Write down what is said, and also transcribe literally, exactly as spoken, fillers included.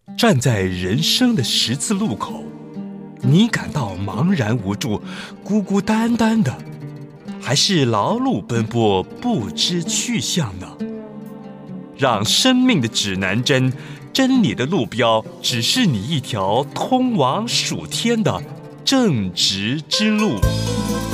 站在人生的十字路口，你感到茫然无助、孤孤单单的，还是劳碌奔波不知去向呢？让生命的指南针、真理的路标指示你一条通往属天的正直之路。